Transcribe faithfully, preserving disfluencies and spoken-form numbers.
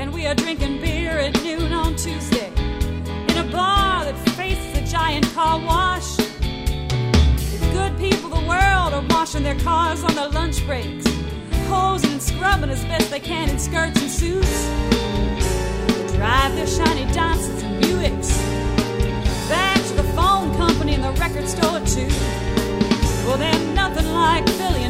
and we are drinking beer at noon on Tuesday in a bar that faces a giant car wash. The good people of the world are washing their cars on their lunch breaks, hosing and scrubbing as best they can in skirts and suits. They drive their shiny Datsuns and Buicks back to the phone company and the record store too. Well, they're nothing like Philly